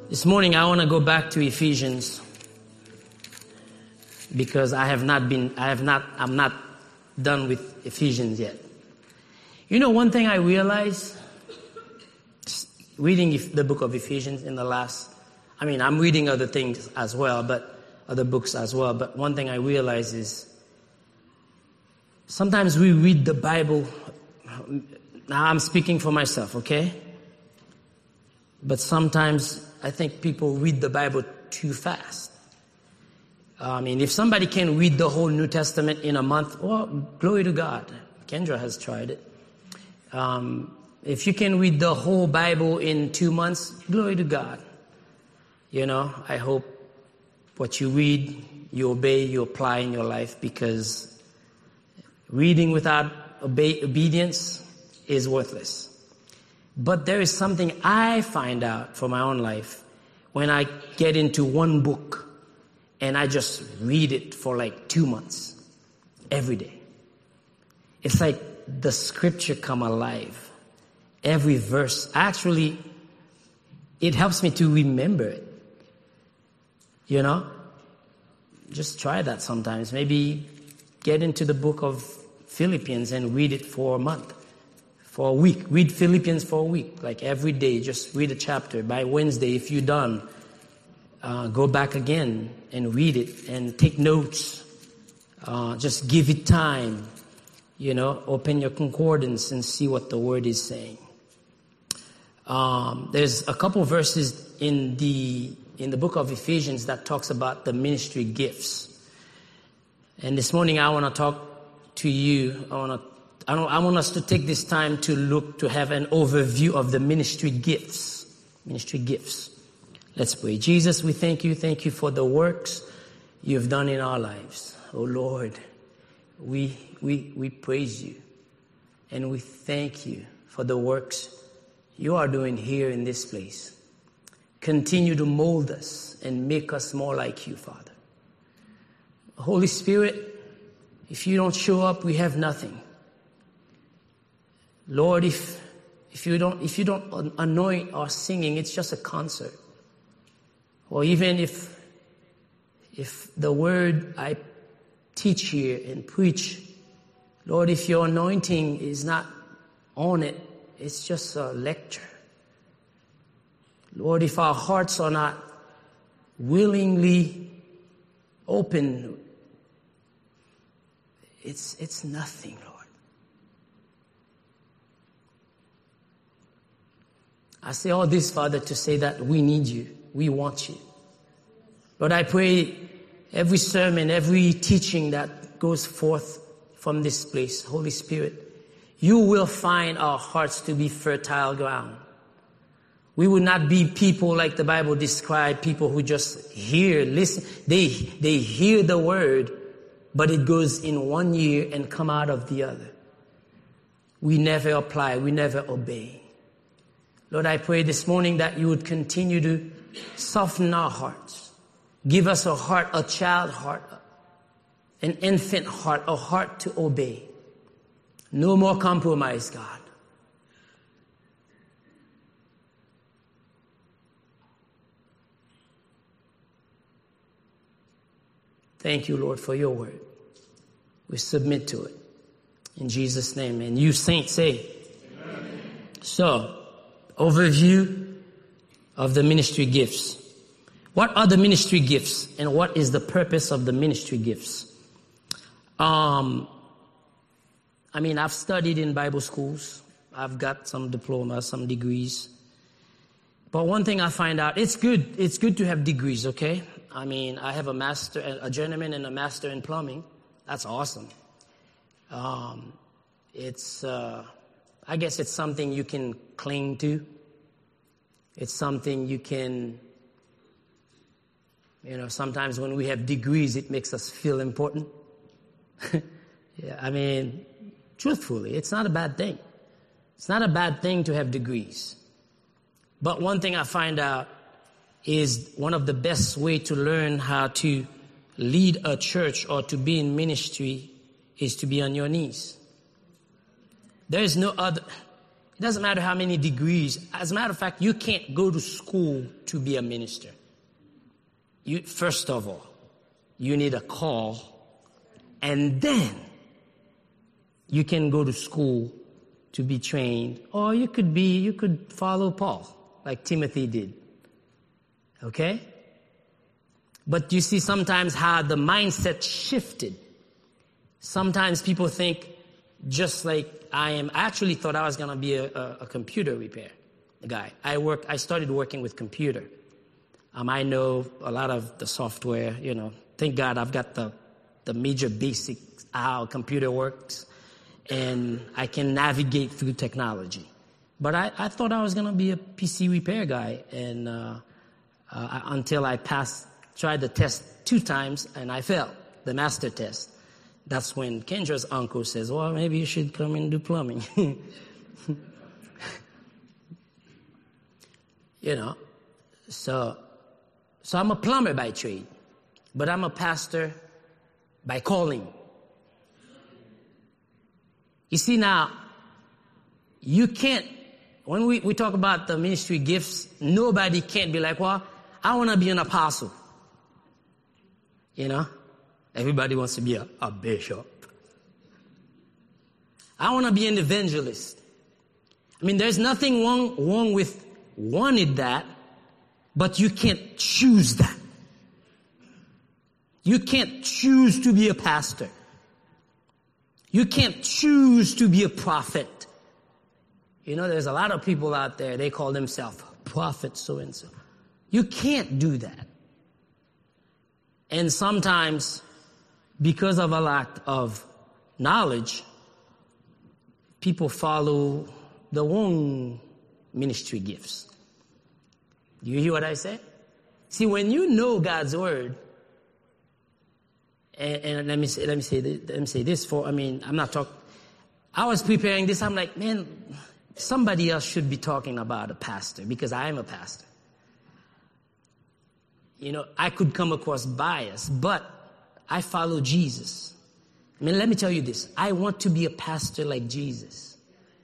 This morning I want to go back to Ephesians because I'm not done with Ephesians yet. You know, one thing I realized reading the book of Ephesians I'm reading other things as well, but other books as well. But one thing I realize is sometimes we read the Bible. Now I'm speaking for myself, okay? But sometimes I think people read the Bible too fast. If somebody can read the whole New Testament in a month, well, glory to God. Kendra has tried it. If you can read the whole Bible in 2 months, glory to God. You know, I hope what you read, you obey, you apply in your life, because reading without obedience is worthless. But there is something I find out for my own life when I get into one book and I just read it for like 2 months, every day. It's like the scripture come alive. Every verse, actually, it helps me to remember it. You know? Just try that sometimes. Maybe get into the book of Philippians and read it for a month. For a week. Read Philippians for a week. Like every day, just read a chapter. By Wednesday, if you're done, go back again and read it and take notes. Just give it time. You know, open your concordance and see what the word is saying. There's a couple verses in the book of Ephesians that talks about the ministry gifts. And this morning I want to talk to you. I want us to take this time to have an overview of the ministry gifts. Ministry gifts. Let's pray. Jesus, we thank you. Thank you for the works you've done in our lives. Oh Lord, we praise you and we thank you for the works you are doing here in this place. Continue to mold us and make us more like you, Father. Holy Spirit, if you don't show up, we have nothing. Lord, if you don't anoint our singing, it's just a concert. Or even if the word I teach here and preach, Lord, if your anointing is not on it, it's just a lecture. Lord, if our hearts are not willingly open, it's nothing, Lord. I say all this, Father, to say that we need you. We want you. Lord, I pray every sermon, every teaching that goes forth from this place, Holy Spirit, you will find our hearts to be fertile ground. We will not be people like the Bible describes, people who just hear, listen. They hear the word, but it goes in one ear and come out of the other. We never apply, we never obey. Lord, I pray this morning that you would continue to soften our hearts. Give us a heart, a child heart, an infant heart, a heart to obey. No more compromise, God. Thank you, Lord, for your word. We submit to it. In Jesus' name. And you saints say, amen. So, overview of the ministry gifts. What are the ministry gifts and what is the purpose of the ministry gifts? I've studied in Bible schools. I've got some diplomas, some degrees. But one thing I find out, it's good to have degrees, okay? I have a journeyman and a master in plumbing. That's awesome. I guess it's something you can cling to. It's something you can, sometimes when we have degrees, it makes us feel important. Yeah, truthfully, it's not a bad thing. It's not a bad thing to have degrees. But one thing I find out is one of the best way to learn how to lead a church or to be in ministry is to be on your knees. There is no other. It doesn't matter how many degrees. As a matter of fact, you can't go to school to be a minister. First of all, you need a call, and then you can go to school to be trained, or you could follow Paul, like Timothy did. Okay? But you see sometimes how the mindset shifted. Sometimes people think, just like I actually thought I was going to be a computer repair guy. I started working with computer. I know a lot of the software, Thank God I've got the major basics, how a computer works, and I can navigate through technology. But I thought I was going to be a PC repair guy, and until I tried the test 2 times, and I failed the master test. That's when Kendra's uncle says, well, maybe you should come and do plumbing. So I'm a plumber by trade, but I'm a pastor by calling. You see now, you can't, when we talk about the ministry gifts, nobody can't be like, well, I want to be an apostle. Everybody wants to be a bishop. I want to be an evangelist. There's nothing wrong with wanting that, but you can't choose that. You can't choose to be a pastor. You can't choose to be a prophet. There's a lot of people out there, they call themselves prophet so-and-so. You can't do that. And sometimes, because of a lack of knowledge, people follow the wrong ministry gifts. Do you hear what I say? See, when you know God's word, and let me say this I'm not talking. I was preparing this. I'm like, man, somebody else should be talking about a pastor because I am a pastor. I could come across biased, but I follow Jesus. Let me tell you this. I want to be a pastor like Jesus.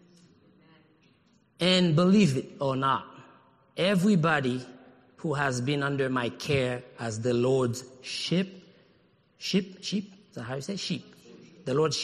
And believe it or not, everybody who has been under my care as the Lord's sheep, is that how you say? Sheep. The Lord's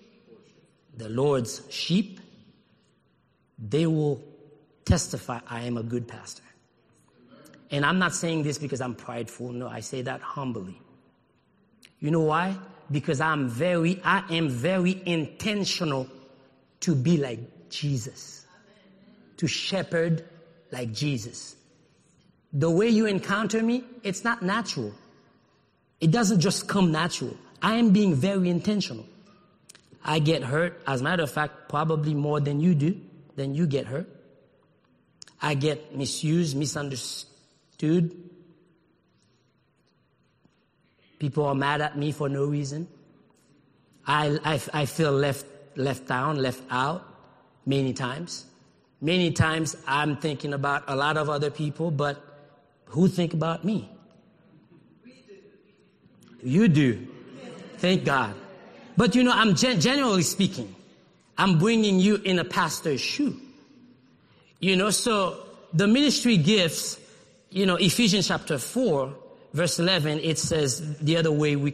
sheep, they will testify I am a good pastor. And I'm not saying this because I'm prideful. No, I say that humbly. You know why? Because I am very intentional to be like Jesus. To shepherd like Jesus. The way you encounter me, it's not natural. It doesn't just come natural. I am being very intentional. I get hurt. As a matter of fact, probably more than you do. Then you get hurt. I get misused, misunderstood. People are mad at me for no reason. I feel left down, left out many times. Many times I'm thinking about a lot of other people, but who think about me? You do. Thank God. But I'm generally speaking, I'm bringing you in a pastor's shoe. So the ministry gifts, Ephesians chapter 4, verse 11, it says the other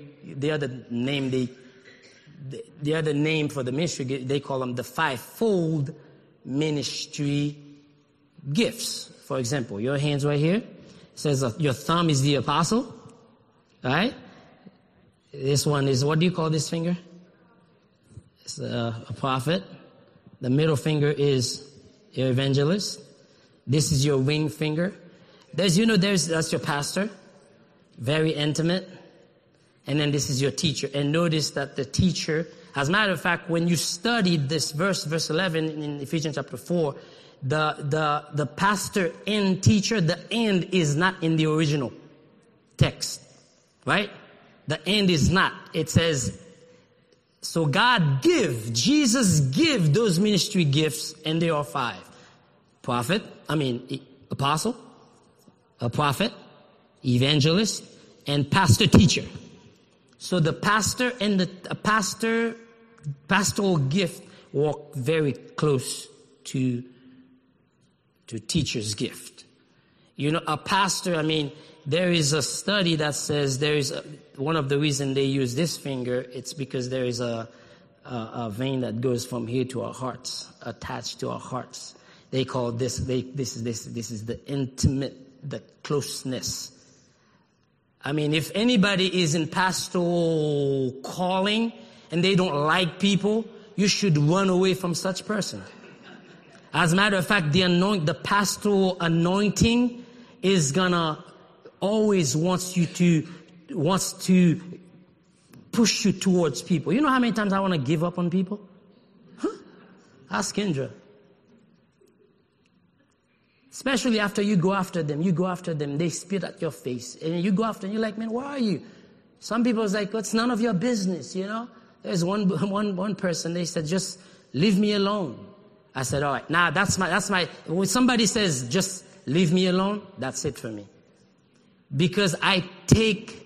name for the ministry, they call them the 5-fold ministry gifts. For example, your hands right here, says your thumb is the apostle, right? This one is, what do you call this finger? It's a prophet. The middle finger is your evangelist. This is your ring finger. That's your pastor. Very intimate. And then this is your teacher. And notice that the teacher, as a matter of fact, when you studied this verse 11 in Ephesians chapter 4, the pastor and teacher, the and is not in the original text. Right? The end is not. It says, so Jesus give those ministry gifts, and there are 5. Apostle, a prophet, evangelist, and pastor teacher. So the pastor and the pastoral gift walk very close to teacher's gift. You know, a pastor, I mean, there is a study that says one of the reasons they use this finger, it's because there is a vein that goes from here to our hearts, attached to our hearts. They call this is the intimate, the closeness. I mean, if anybody is in pastoral calling and they don't like people, you should run away from such person. As a matter of fact, the pastoral anointing is gonna always wants to push you towards people. You know how many times I want to give up on people? Ask Kendra. Especially after you go after them, they spit at your face, and you go after them, you're like, man, where are you? Some people is like, well, it's none of your business, you know? There's one person, they said, just leave me alone. I said, all right, now that's my, when somebody says, just leave me alone, that's it for me. Because I take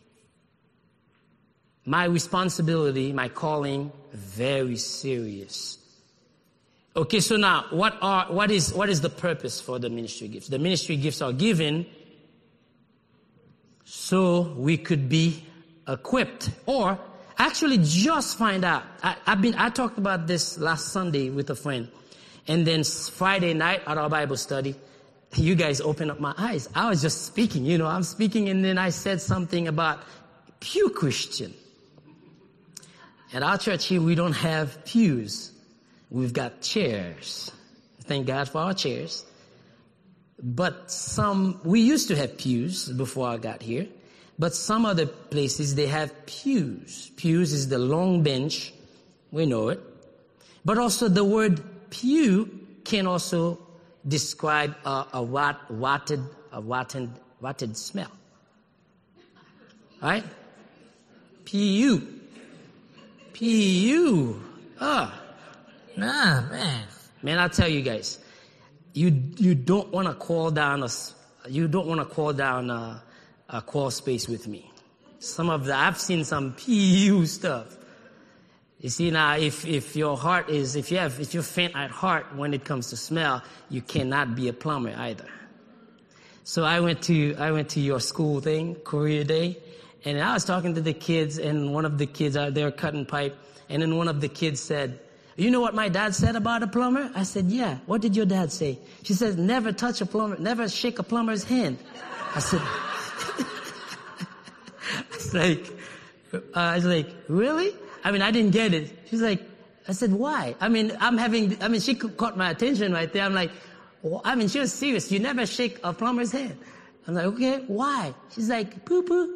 my responsibility, my calling, very serious. Okay, so now, what is the purpose for the ministry gifts? The ministry gifts are given so we could be equipped, or actually just find out. I talked about this last Sunday with a friend, and then Friday night at our Bible study, you guys opened up my eyes. I was just speaking, you know, I'm speaking, and then I said something about pew Christian. At our church here, we don't have pews. We've got chairs. Thank God for our chairs. But we used to have pews before I got here. But some other places, they have pews. Pews is the long bench. We know it. But also the word pew can also describe a rotted smell. Right? Pew. Man, I tell you guys, you don't want to call down a crawl space with me. I've seen some PU stuff. You see now, if you're faint at heart when it comes to smell, you cannot be a plumber either. So I went to your school thing, career day, and I was talking to the kids, and one of the kids out there cutting pipe, and then one of the kids said, you know what my dad said about a plumber? I said, yeah. What did your dad say? She said, never touch a plumber, never shake a plumber's hand. I said, I was like, really? I mean, I didn't get it. She's like, I said, why? I mean, she caught my attention right there. I'm like, well, I mean, she was serious. You never shake a plumber's hand. I'm like, okay, why? She's like, poo-poo.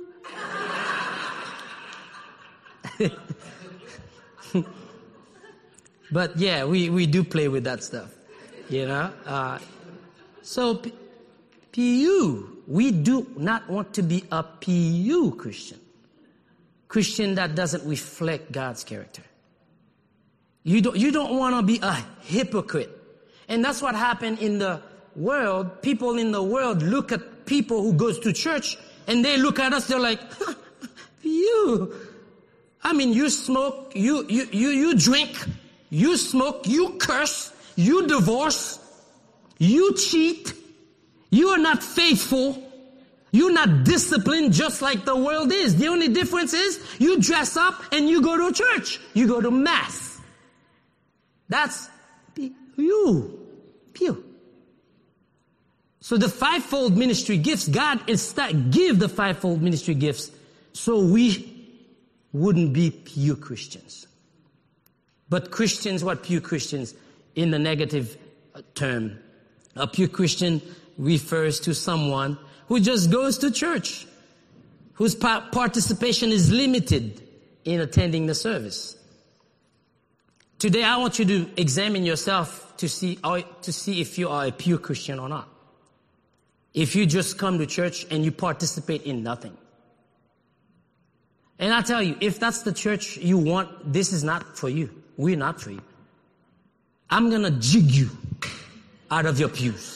But yeah, we do play with that stuff, you know. So PU, we do not want to be a PU Christian that doesn't reflect God's character. You don't want to be a hypocrite, and that's what happened in the world. People in the world look at people who goes to church, and they look at us. They're like, PU. I mean, you smoke, you drink. You smoke, you curse, you divorce, you cheat, you are not faithful, you're not disciplined just like the world is. The only difference is you dress up and you go to church. You go to mass. That's you. Pew. So the fivefold ministry gifts, God give the fivefold ministry gifts so we wouldn't be pew Christians. But Christians, what pew Christians in the negative term? A pew Christian refers to someone who just goes to church, whose participation is limited in attending the service. Today, I want you to examine yourself to see if you are a pew Christian or not. If you just come to church and you participate in nothing. And I tell you, if that's the church you want, this is not for you. We're not for you. I'm going to jig you out of your pews.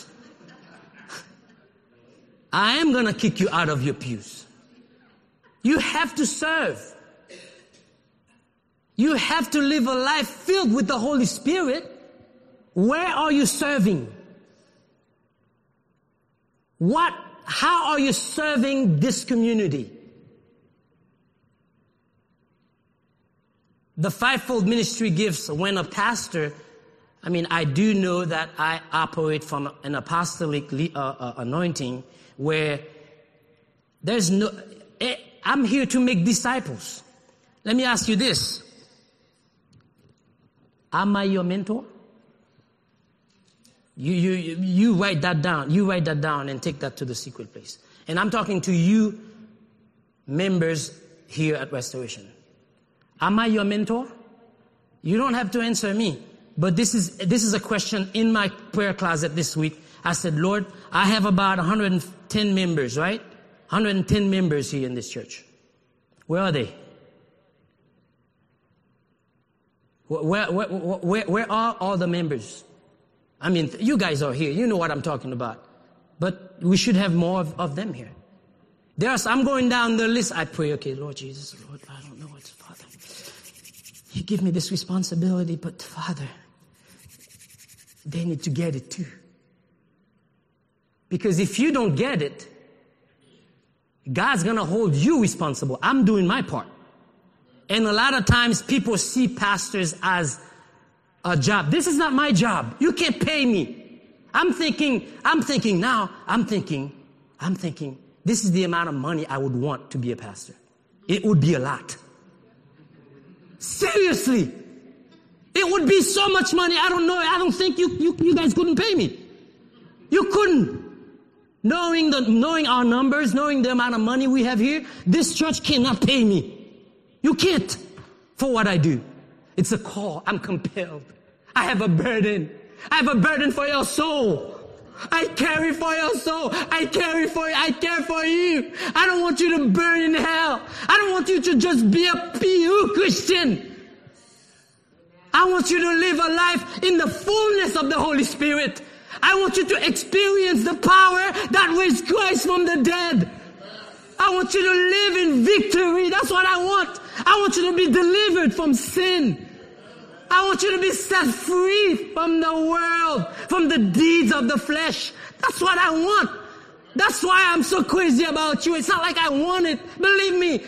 I am going to kick you out of your pews. You have to serve. You have to live a life filled with the Holy Spirit. Where are you serving? How are you serving this community? The fivefold ministry gifts when a pastor, I do know that I operate from an apostolic anointing where I'm here to make disciples. Let me ask you this. Am I your mentor? You write that down. You write that down and take that to the secret place. And I'm talking to you members here at Restoration. Am I your mentor? You don't have to answer me. But this is a question in my prayer closet this week. I said, Lord, I have about 110 members, right? 110 members here in this church. Where are they? Where are all the members? You guys are here. You know what I'm talking about. But we should have more of them here. I'm going down the list. I pray, okay, Lord Jesus, Lord, I don't know what's Father. You give me this responsibility, but Father, they need to get it too. Because if you don't get it, God's going to hold you responsible. I'm doing my part. And a lot of times people see pastors as a job. This is not my job. You can't pay me. I'm thinking, this is the amount of money I would want to be a pastor. It would be a lot. Seriously. It would be so much money. I don't know. I don't think you guys couldn't pay me. You couldn't. Knowing our numbers, knowing the amount of money we have here, this church cannot pay me. You can't for what I do. It's a call. I'm compelled. I have a burden. I have a burden for your soul. I carry for your soul. I care for you. I don't want you to burn in hell. I don't want you to just be a PU Christian. I want you to live a life in the fullness of the Holy Spirit. I want you to experience the power that raised Christ from the dead. I want you to live in victory. That's what I want. I want you to be delivered from sin. I want you to be set free from the world, from the deeds of the flesh. That's what I want. That's why I'm so crazy about you. It's not like I want it. Believe me.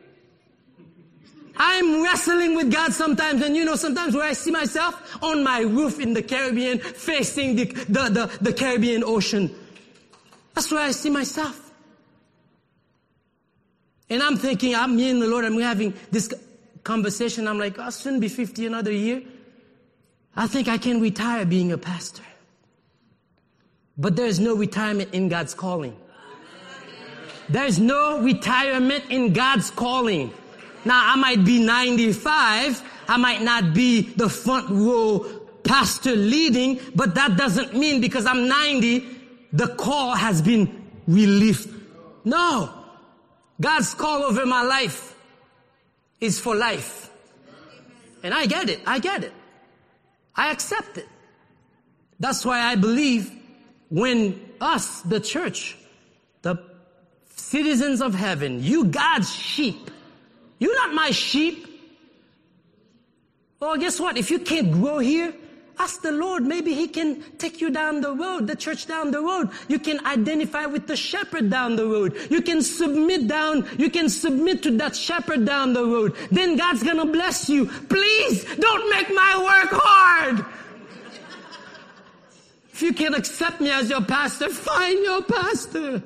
I'm wrestling with God sometimes, and sometimes where I see myself on my roof in the Caribbean, facing the Caribbean Ocean. That's where I see myself. And I'm thinking, me and the Lord, I'm having this conversation. I'm like, I'll soon be 50 another year. I think I can retire being a pastor. But there's no retirement in God's calling. There's no retirement in God's calling. Now, I might be 95. I might not be the front row pastor leading, but that doesn't mean because I'm 90, the call has been relieved. No. God's call over my life is for life. And I get it. I accept it. That's why I believe when us, the church, the citizens of heaven, you God's sheep, you're not my sheep. Well, guess what? If you can't grow here, ask the Lord. Maybe He can take you down the road, the church down the road. You can identify with the shepherd down the road. You can submit to that shepherd down the road. Then God's gonna bless you. Please don't make my work hard. If you can accept me as your pastor, find your pastor.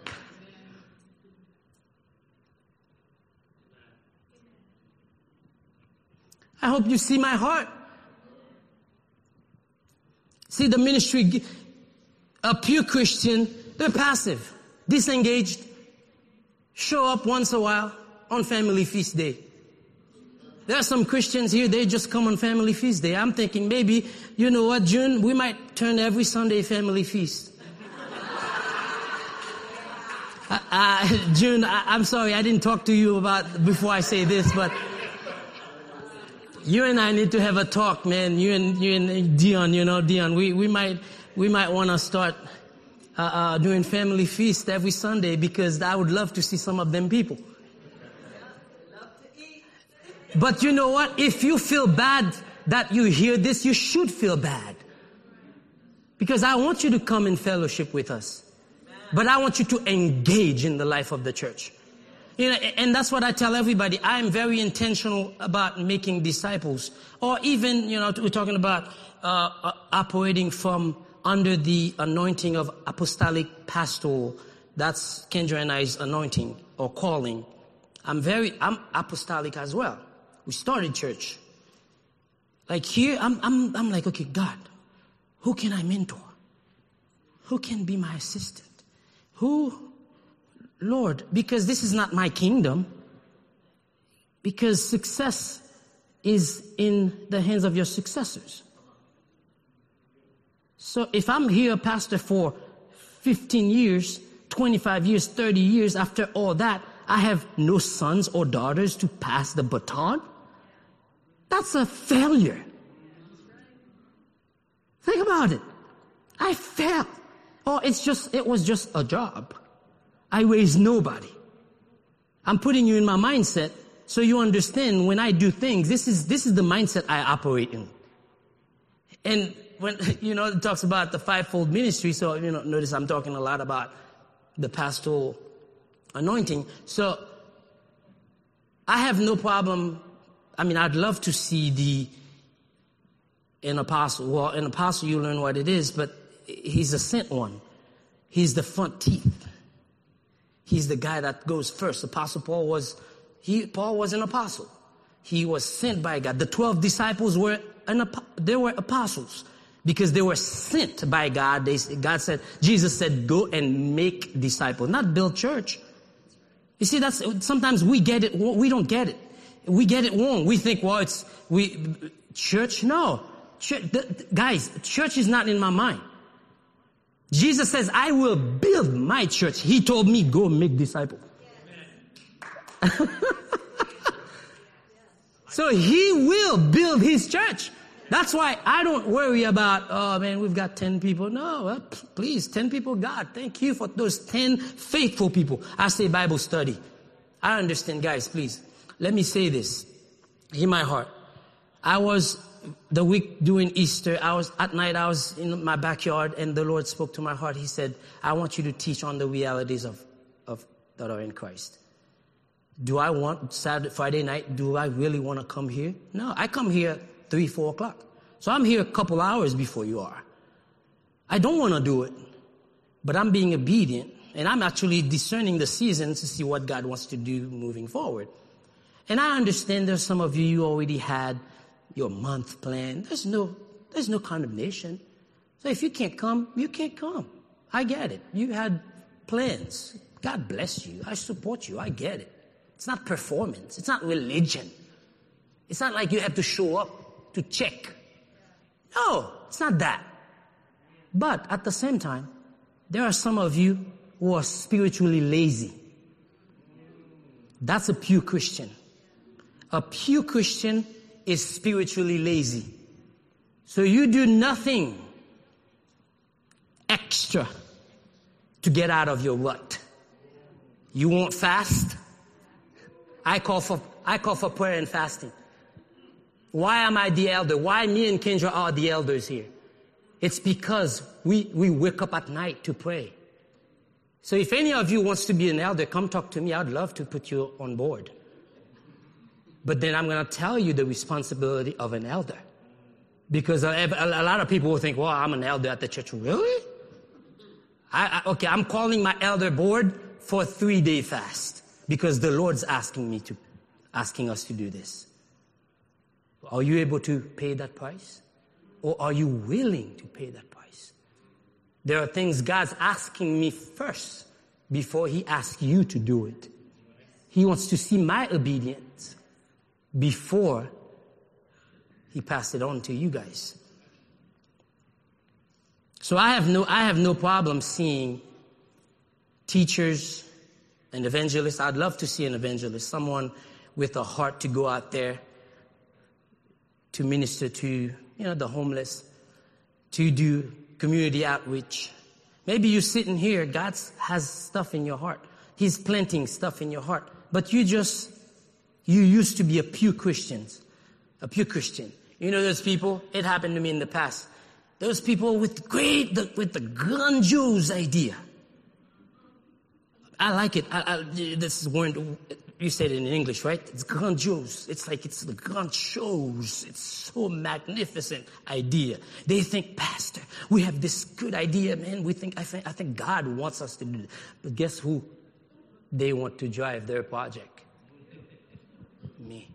I hope you see my heart. See, the ministry, a pure Christian, they're passive, disengaged, show up once a while on family feast day. There are some Christians here, they just come on family feast day. I'm thinking maybe, you know what, June, we might turn every Sunday family feast. June, I'm sorry, I didn't talk to you about before I say this, but you and I need to have a talk, man. You and Dion, Dion, we might want to start doing family feast every Sunday because I would love to see some of them people. But you know what? If you feel bad that you hear this, you should feel bad. Because I want you to come in fellowship with us. But I want you to engage in the life of the church. You know, and that's what I tell everybody. I am very intentional about making disciples. Or even, you know, we're talking about operating from under the anointing of apostolic pastoral. That's Kendra and I's anointing or calling. I'm apostolic as well. We started church. Like here, I'm like, okay, God, who can I mentor? Who can be my assistant? Who, Lord, because this is not my kingdom. Because success is in the hands of your successors. So if I'm here, pastor, for 15 years, 25 years, 30 years, after all that, I have no sons or daughters to pass the baton. That's a failure. Think about it. I failed. Or it was just a job. I raised nobody. I'm putting you in my mindset so you understand when I do things, this is the mindset I operate in. And when, you know, it talks about the fivefold ministry, so, you know, notice I'm talking a lot about the pastoral anointing. So I have no problem. I mean, I'd love to see an apostle. Well, an apostle, you learn what it is, but he's a sent one. He's the front teeth. He's the guy that goes first. Apostle Paul was an apostle. He was sent by God. The 12 disciples they were apostles because they were sent by God. Jesus said, go and make disciples, not build church. You see, sometimes we get it. We don't get it. We get it wrong. We think, well, church. No. Guys, church is not in my mind. Jesus says, I will build my church. He told me, go make disciples. So he will build his church. That's why I don't worry about, oh man, we've got 10 people. No, please, 10 people, God, thank you for those 10 faithful people. I say Bible study. I understand, guys, please. Let me say this. Hear my heart. The week during Easter, at night I was in my backyard and the Lord spoke to my heart. He said, I want you to teach on the realities of that are in Christ. Do I want Friday night? Do I really want to come here? No, I come here 3, 4 o'clock. So I'm here a couple hours before you are. I don't want to do it, but I'm being obedient and I'm actually discerning the seasons to see what God wants to do moving forward. And I understand there's some of you already had your month plan. There's no condemnation. So if you can't come, you can't come. I get it. You had plans. God bless you. I support you. I get it. It's not performance. It's not religion. It's not like you have to show up to check. No, it's not that. But at the same time, there are some of you who are spiritually lazy. That's a pure Christian. A pure Christian is spiritually lazy. So you do nothing extra to get out of your rut. You won't fast? I call for prayer and fasting. Why am I the elder? Why me and Kendra are the elders here? It's because we wake up at night to pray. So if any of you wants to be an elder, come talk to me. I'd love to put you on board. But then I'm going to tell you the responsibility of an elder. Because a lot of people will think, well, I'm an elder at the church. Really? Okay, I'm calling my elder board for a 3-day fast. Because the Lord's asking us to do this. Are you able to pay that price? Or are you willing to pay that price? There are things God's asking me first before he asks you to do it. He wants to see my obedience before he passed it on to you guys. So I have no problem seeing teachers and evangelists. I'd love to see an evangelist, someone with a heart to go out there to minister to, the homeless, to do community outreach. Maybe you're sitting here, God has stuff in your heart. He's planting stuff in your heart. But you used to be a pure Christian. You know those people? It happened to me in the past. Those people with the grandiose idea. I like it. This is word, you said it in English, right? It's grandiose. It's like it's the grand shows. It's so magnificent idea. They think, Pastor, we have this good idea, man. I think God wants us to do it. But guess who? They want to drive their project. Me.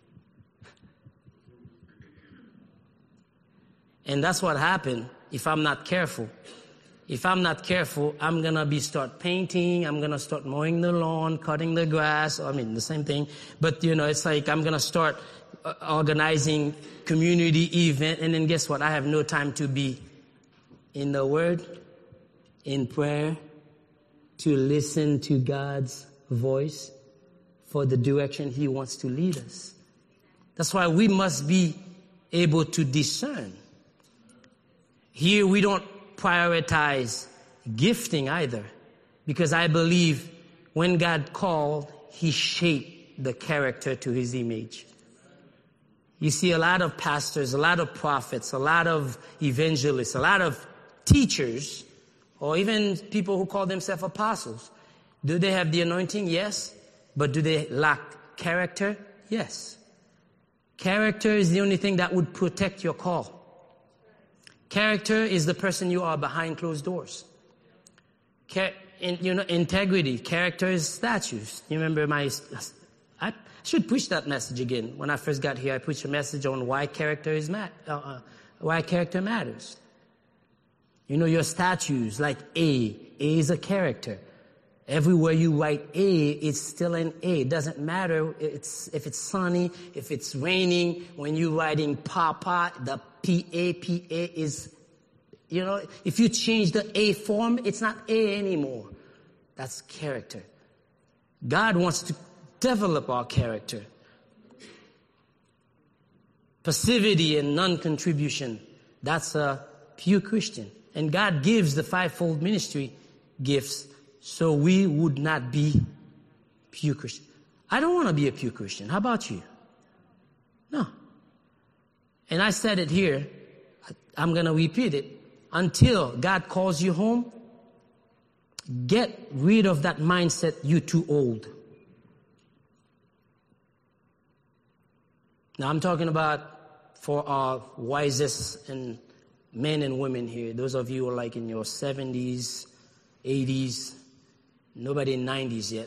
And that's what happened if I'm not careful. If I'm not careful, I'm going to start painting. I'm going to start mowing the lawn, cutting the grass. I mean, the same thing. But, it's like I'm going to start organizing community event. And then guess what? I have no time to be in the Word, in prayer, to listen to God's voice for the direction He wants to lead us. That's why we must be able to discern. Here we don't prioritize gifting either, because I believe when God called, He shaped the character to His image. You see a lot of pastors, a lot of prophets, a lot of evangelists, a lot of teachers, or even people who call themselves apostles. Do they have the anointing? Yes. But do they lack character? Yes. Character is the only thing that would protect your call. Character is the person you are behind closed doors. Integrity. Character is statues. You remember I should preach that message again. When I first got here, I preached a message on why character matters. Your statues, like A is a character. Everywhere you write A, it's still an A. It doesn't matter if it's sunny, if it's raining. When you're writing Papa, the P-A is, if you change the A form, it's not A anymore. That's character. God wants to develop our character. Passivity and non-contribution, that's a pure Christian. And God gives the fivefold ministry gifts so we would not be pure Christian. I don't want to be a pure Christian. How about you? No. And I said it here. I'm going to repeat it. Until God calls you home, get rid of that mindset you're too old. Now I'm talking about for our wisest and men and women here. Those of you who are like in your 70s, 80s, nobody in 90s yet.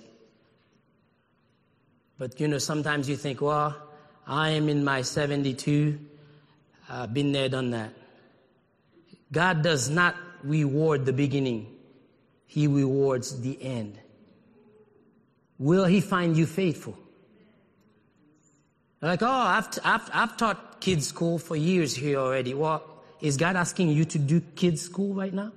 But sometimes you think, well, I am in my 72. I've been there, done that. God does not reward the beginning. He rewards the end. Will He find you faithful? Like, I've taught kids school for years here already. Well, is God asking you to do kids school right now?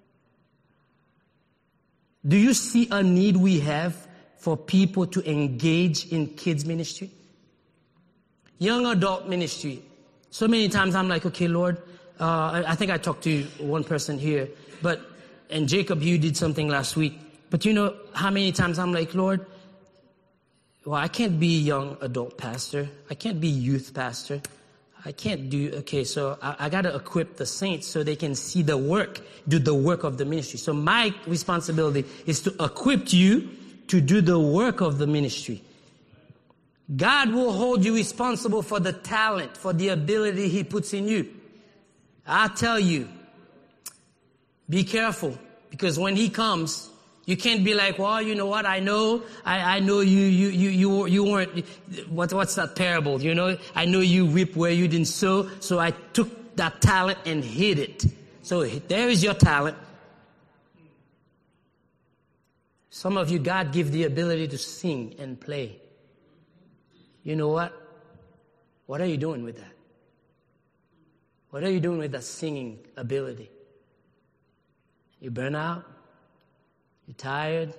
Do you see a need we have for people to engage in kids ministry? Young adult ministry. So many times I'm like, okay, Lord, I think I talked to one person here, and Jacob, you did something last week. But how many times I'm like, Lord, well, I can't be young adult pastor. I can't be youth pastor. I can't so I got to equip the saints so they can see the work, do the work of the ministry. So my responsibility is to equip you to do the work of the ministry. God will hold you responsible for the talent, for the ability He puts in you. I tell you, be careful, because when He comes, you can't be like, well, you know what? I know you weren't. What's that parable? I know you reap where you didn't sow, so I took that talent and hid it. So there is your talent. Some of you, God give the ability to sing and play. You know what? What are you doing with that? What are you doing with that singing ability? You burn out? You're tired?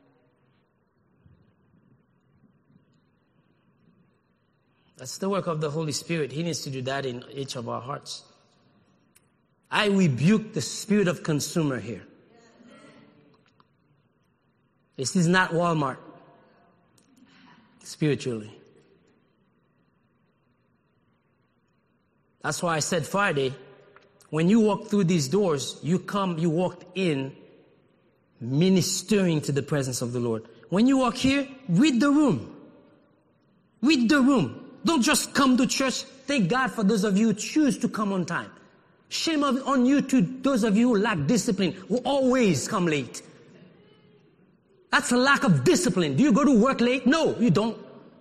That's the work of the Holy Spirit. He needs to do that in each of our hearts. I rebuke the spirit of consumer here. This is not Walmart, spiritually. That's why I said Friday, When you walk through these doors, you walked in ministering to the presence of the Lord. When you walk here, read the room. Read the room. Don't just come to church. Thank God for those of you who choose to come on time. Shame on you to those of you who lack discipline, who always come late. That's a lack of discipline. Do you go to work late? No, you don't.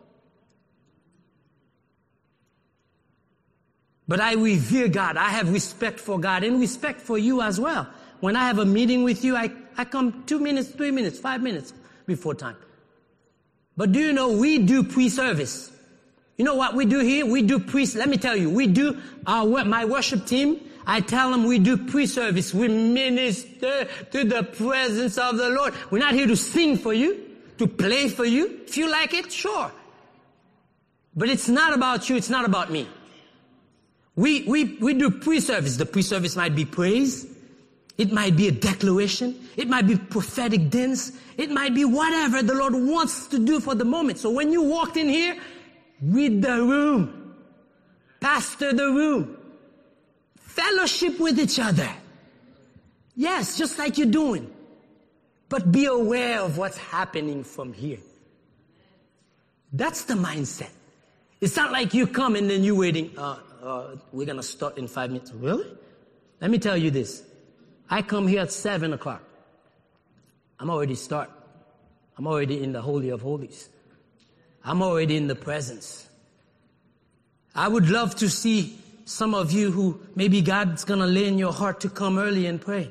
But I revere God. I have respect for God and respect for you as well. When I have a meeting with you, I come 2 minutes, 3 minutes, 5 minutes before time. But do you know we do pre-service? You know what we do here? We do let me tell you, we do my worship team. I tell them we do pre-service. We minister to the presence of the Lord. We're not here to sing for you, to play for you. If you like it, sure. But it's not about you. It's not about me. We do pre-service. The pre-service might be praise. It might be a declaration. It might be prophetic dance. It might be whatever the Lord wants to do for the moment. So when you walked in here, read the room. Pastor the room. Fellowship with each other. Yes, just like you're doing. But be aware of what's happening from here. That's the mindset. It's not like you come and then you're waiting. We're going to start in 5 minutes. Really? Let me tell you this. I come here at 7 o'clock. I'm already I'm already in the Holy of Holies. I'm already in the presence. I would love to see some of you who maybe God's going to lay in your heart to come early and pray.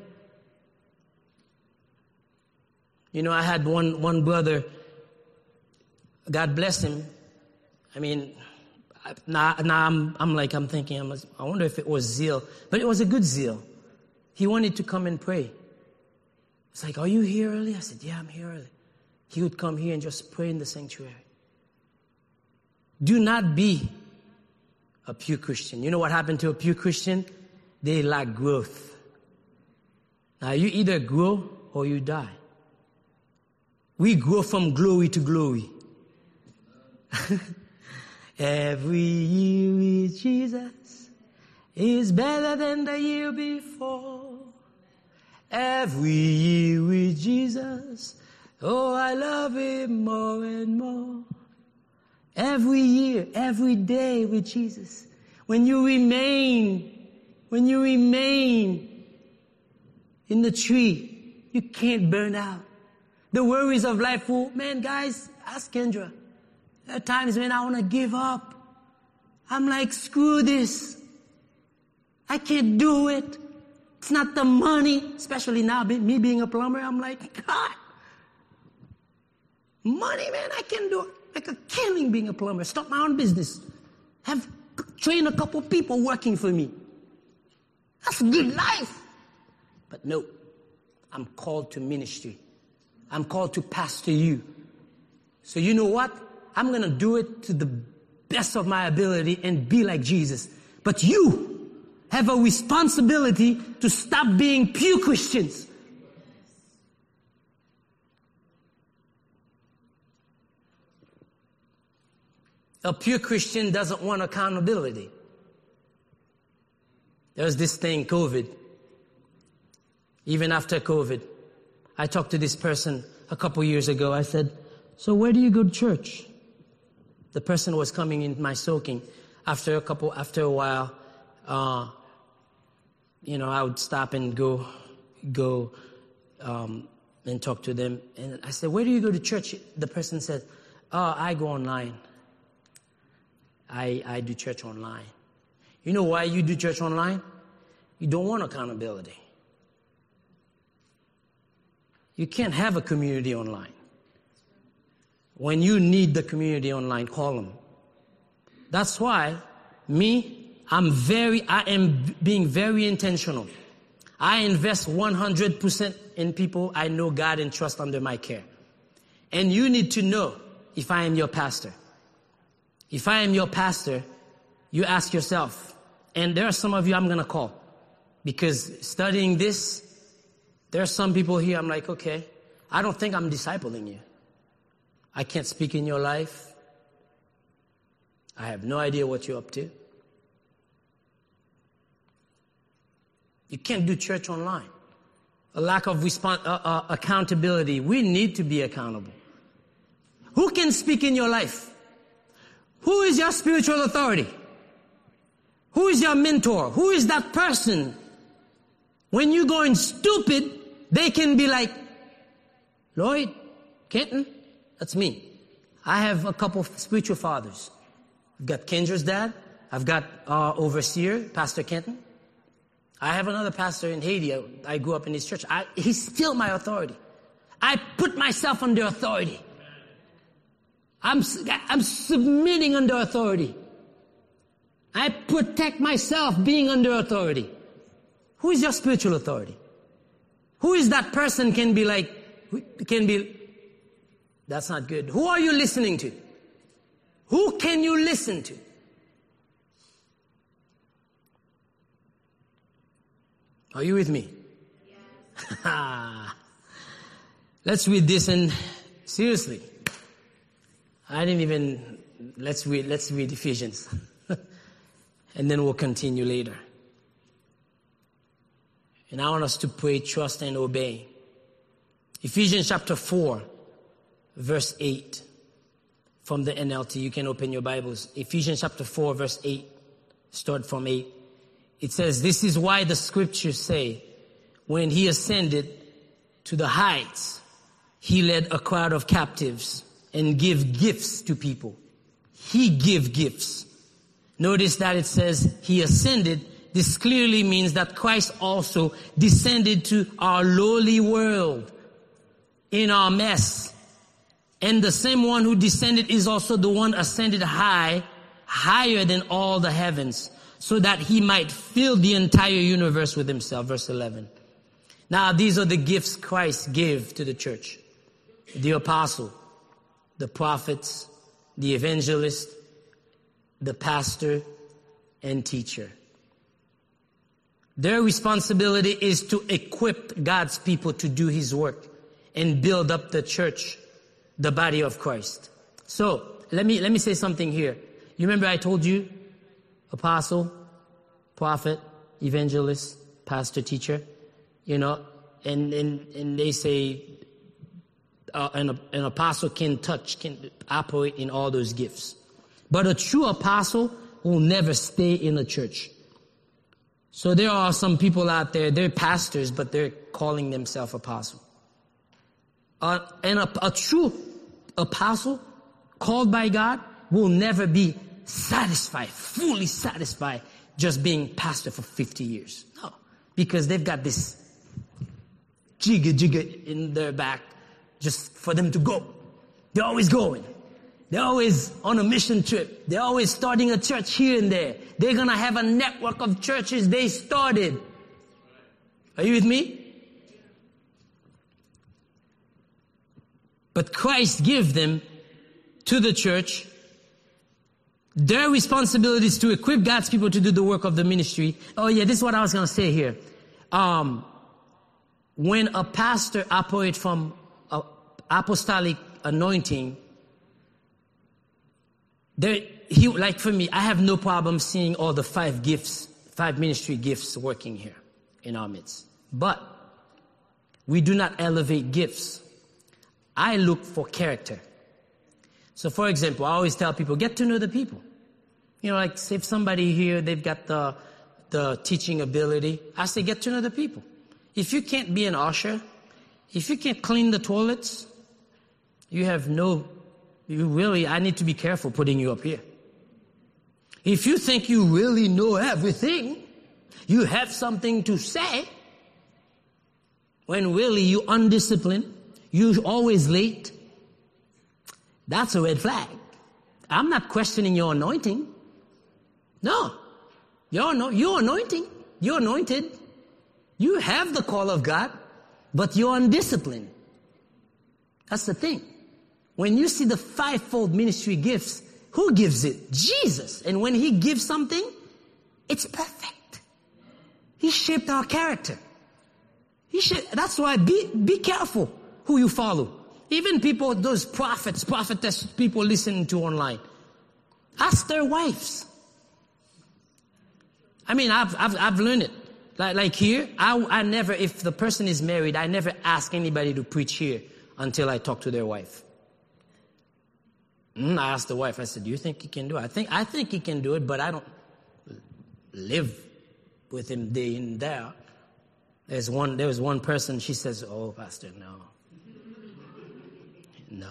You know, I had one brother, God bless him. I mean, now I'm thinking, I wonder if it was zeal, but it was a good zeal. He wanted to come and pray. It's like, are you here early? I said, yeah, I'm here early. He would come here and just pray in the sanctuary. Do not be a pew Christian. You know what happened to a pew Christian? They lack growth. Now you either grow or you die. We grow from glory to glory. Every year with Jesus is better than the year before. Every year with Jesus, oh, I love him more and more. Every year, every day with Jesus. When you remain in the tree, you can't burn out. The worries of life man, guys, ask Kendra. There are times when I want to give up. I'm like, screw this. I can't do it. It's not the money, especially now, me being a plumber. I'm like, God, money, man, I can do it. Like a killing being a plumber. Start my own business. Have trained a couple people working for me. That's a good life. But no, I'm called to ministry. I'm called to pastor you. So you know what? I'm going to do it to the best of my ability and be like Jesus. But you have a responsibility to stop being pew Christians. A pure Christian doesn't want accountability. There's this thing, COVID. Even after COVID, I talked to this person a couple years ago. I said, so where do you go to church? The person was coming in my soaking. After a while, I would stop and go and talk to them. And I said, where do you go to church? The person said, I go online. I do church online. You know why you do church online? You don't want accountability. You can't have a community online. When you need the community online, call them. That's why I am being very intentional. I invest 100% in people I know God and trust under my care. And you need to know if I am your pastor. If I am your pastor, you ask yourself, and there are some of you I'm going to call, because studying this, there are some people here I'm like, okay, I don't think I'm discipling you. I can't speak in your life. I have no idea what you're up to. You can't do church online. A lack of accountability. We need to be accountable. Who can speak in your life? Who is your spiritual authority? Who is your mentor? Who is that person? When you're going stupid, they can be like, Lloyd, Kenton, that's me. I have a couple of spiritual fathers. I've got Kendra's dad. I've got our overseer, Pastor Kenton. I have another pastor in Haiti. I grew up in his church. He's still my authority. I put myself under authority. I'm submitting under authority. I protect myself being under authority. Who is your spiritual authority? Who is that person that's not good. Who are you listening to? Who can you listen to? Are you with me? Yes. Let's read this and seriously. Let's read Ephesians. And then we'll continue later. And I want us to pray, trust, and obey. Ephesians chapter 4, verse 8. From the NLT, you can open your Bibles. Ephesians chapter 4, verse 8. Start from 8. It says, this is why the scriptures say, when he ascended to the heights, he led a crowd of captives and give gifts to people. He give gifts. Notice that it says he ascended. This clearly means that Christ also descended to our lowly world in our mess. And the same one who descended is also the one ascended higher than all the heavens, so that he might fill the entire universe with himself. Verse 11. Now these are the gifts Christ gave to the church. The apostle, the prophets, the evangelist, the pastor, and teacher. Their responsibility is to equip God's people to do his work and build up the church, the body of Christ. So, let me say something here. You remember I told you, apostle, prophet, evangelist, pastor, teacher, and they say an apostle can operate in all those gifts. But a true apostle will never stay in a church. So there are some people out there, they're pastors, but they're calling themselves apostle. And a true apostle called by God will never be satisfied, fully satisfied, just being pastor for 50 years. No, because they've got this jigga in their back just for them to go. They're always going. They're always on a mission trip. They're always starting a church here and there. They're going to have a network of churches they started. Are you with me? But Christ gave them to the church. Their responsibility is to equip God's people to do the work of the ministry. Oh yeah, this is what I was going to say here. When a pastor operates from apostolic anointing, like for me, I have no problem seeing all the 5 ministry gifts working here in our midst. But we do not elevate gifts. I look for character. So for example, I always tell people, get to know the people. Like say if somebody here, they've got the teaching ability, I say get to know the people. If you can't be an usher, if you can't clean the toilets, I need to be careful putting you up here. If you think you really know everything, you have something to say, when really you undisciplined, you're always late, that's a red flag. I'm not questioning your anointing. No. You're anointing. You're anointed. You have the call of God, but you're undisciplined. That's the thing. When you see the 5-fold ministry gifts, who gives it? Jesus. And when he gives something, it's perfect. He shaped our character. That's why be careful who you follow. Even people, those prophets, prophetess, people listening to online. Ask their wives. I mean, I've learned it. Like here, I never, if the person is married, I never ask anybody to preach here until I talk to their wife. I asked the wife, I said, do you think he can do it? I think he can do it, but I don't live with him day in, day out. There was one person, she says, oh, Pastor, no. No.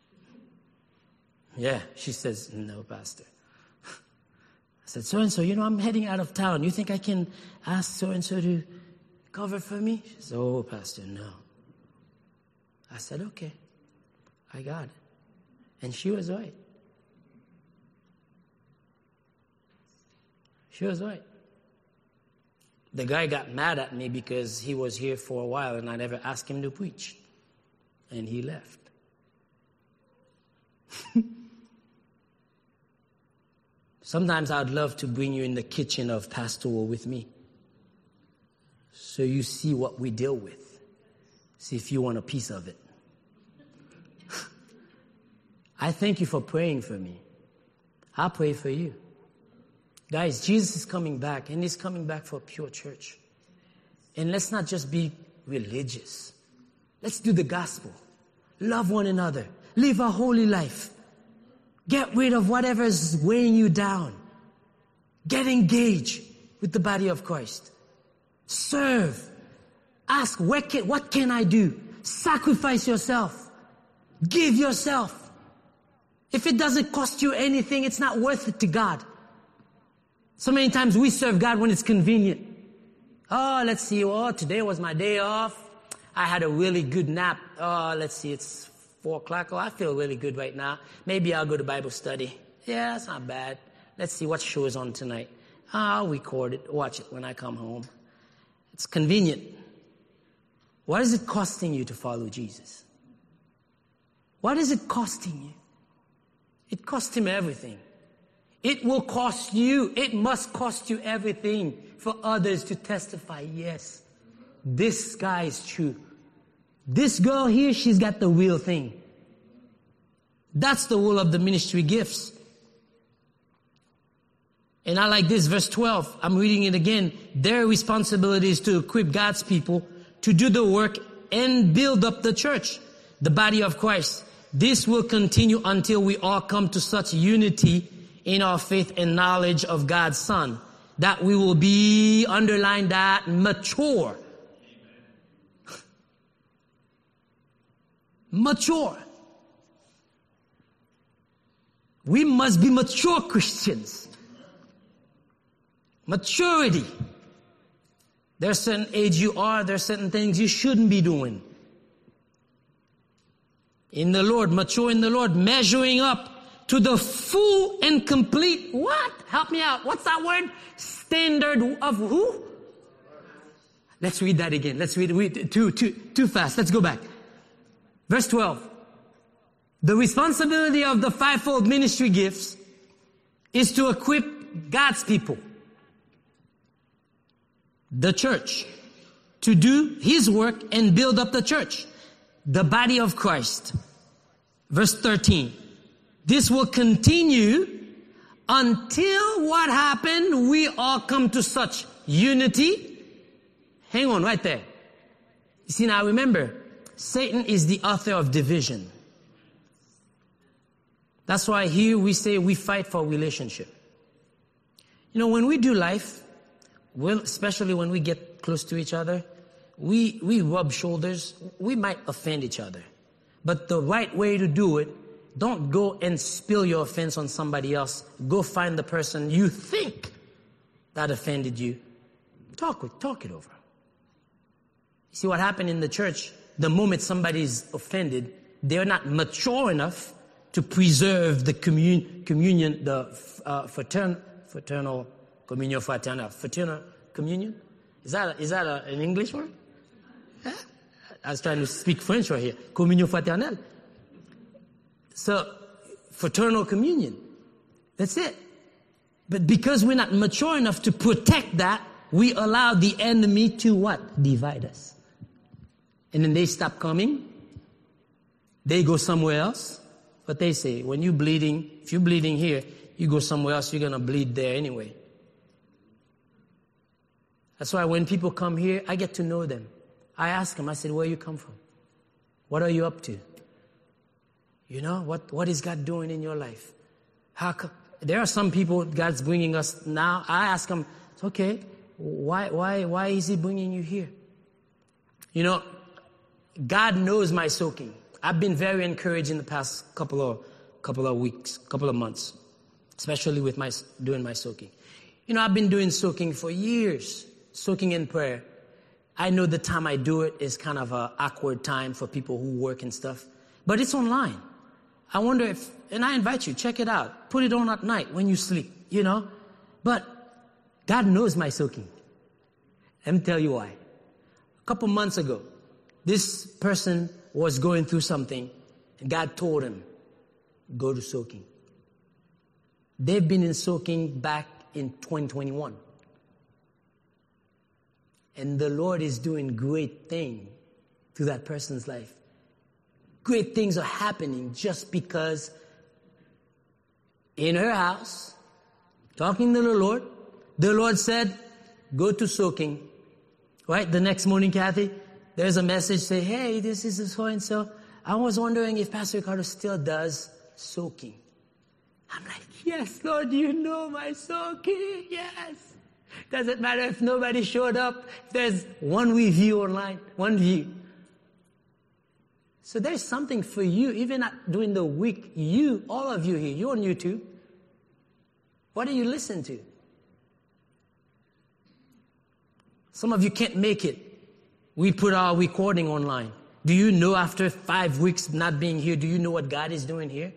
Yeah, she says, no, Pastor. I said, so-and-so, I'm heading out of town. You think I can ask so-and-so to cover for me? She said, oh, Pastor, no. I said, okay, I got it. And she was right. She was right. The guy got mad at me because he was here for a while and I never asked him to preach. And he left. Sometimes I'd love to bring you in the kitchen of Pastoral with me, so you see what we deal with. See if you want a piece of it. I thank you for praying for me. I'll pray for you. Guys, Jesus is coming back, and he's coming back for a pure church. And let's not just be religious. Let's do the gospel. Love one another. Live a holy life. Get rid of whatever is weighing you down. Get engaged with the body of Christ. Serve. Ask, what can I do? Sacrifice yourself. Give yourself. If it doesn't cost you anything, it's not worth it to God. So many times we serve God when it's convenient. Oh, let's see. Oh, today was my day off. I had a really good nap. Oh, let's see. It's 4 o'clock. Oh, I feel really good right now. Maybe I'll go to Bible study. Yeah, that's not bad. Let's see what show is on tonight. I'll record it, watch it when I come home. It's convenient. What is it costing you to follow Jesus? What is it costing you? It cost him everything. It will cost you. It must cost you everything for others to testify, yes, this guy is true. This girl here, she's got the real thing. That's the role of the ministry gifts. And I like this, verse 12. I'm reading it again. Their responsibility is to equip God's people to do the work and build up the church, the body of Christ. This will continue until we all come to such unity in our faith and knowledge of God's Son, that we will be, underline that, mature. Mature. We must be mature Christians. Maturity. There's certain age you are, there's certain things you shouldn't be doing. In the Lord, mature in the Lord, measuring up to the full and complete, what? Help me out. What's that word? Standard of who? Let's read that again. Let's read it too fast. Let's go back. Verse 12. The responsibility of the fivefold ministry gifts is to equip God's people, the church, to do his work and build up the church, the body of Christ. Verse 13. This will continue until what happened? We all come to such unity. Hang on right there. You see, now remember, Satan is the author of division. That's why here we say we fight for relationship. You know, when we do life, well, especially when we get close to each other, we rub shoulders. We might offend each other. But the right way to do it, don't go and spill your offense on somebody else. Go find the person you think that offended you. Talk it over. See what happened in the church? The moment somebody is offended, they're not mature enough to preserve the communion, the fraternal communion. Is that an English word? Yeah? I was trying to speak French right here. Communion fraternelle. So, fraternal communion. That's it. But because we're not mature enough to protect that, we allow the enemy to what? Divide us. And then they stop coming. They go somewhere else. But they say, when you're bleeding, if you're bleeding here, you go somewhere else, you're going to bleed there anyway. That's why when people come here, I get to know them. I ask them, I said, where you come from? What are you up to? You know, what is God doing in your life? There are some people God's bringing us now. I ask them, okay, why is he bringing you here? You know, God knows my soaking. I've been very encouraged in the past couple of weeks, couple of months, especially with doing my soaking. You know, I've been doing soaking for years, soaking in prayer. I know the time I do it is kind of an awkward time for people who work and stuff, but it's online. I wonder if, and I invite you, check it out. Put it on at night when you sleep, you know. But God knows my soaking. Let me tell you why. A couple months ago, this person was going through something, and God told him, go to soaking. They've been in soaking back in 2021. And the Lord is doing great things through that person's life. Great things are happening just because in her house, talking to the Lord said, go to soaking. Right? The next morning, Kathy, there's a message say, hey, this is so-and-so. I was wondering if Pastor Ricardo still does soaking. I'm like, yes, Lord, you know my soaking. Yes. Doesn't matter if nobody showed up. If there's one review online, one view. So there's something for you, even during the week. You, all of you here, you're on YouTube. What do you listen to? Some of you can't make it. We put our recording online. Do you know after 5 weeks not being here, do you know what God is doing here?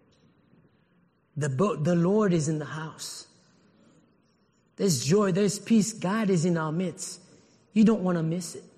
The Lord is in the house. There's joy, there's peace. God is in our midst. You don't want to miss it.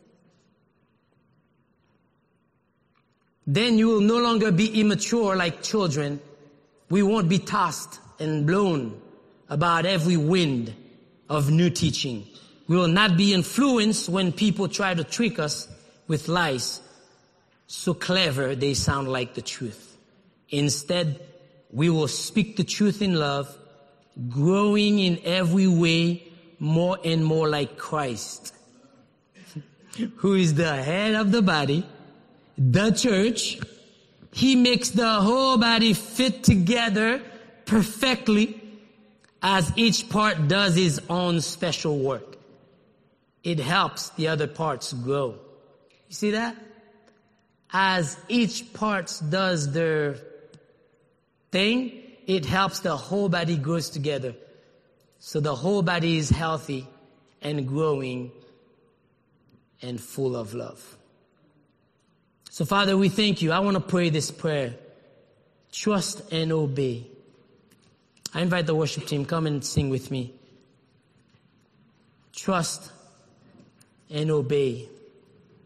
Then you will no longer be immature like children. We won't be tossed and blown about every wind of new teaching. We will not be influenced when people try to trick us with lies. So clever they sound like the truth. Instead, we will speak the truth in love, growing in every way more and more like Christ, who is the head of the body, the church. He makes the whole body fit together perfectly as each part does its own special work. It helps the other parts grow. You see that? As each part does their thing, it helps the whole body grows together. So the whole body is healthy and growing and full of love. So Father, we thank you. I want to pray this prayer. Trust and obey. I invite the worship team, come and sing with me. Trust and obey.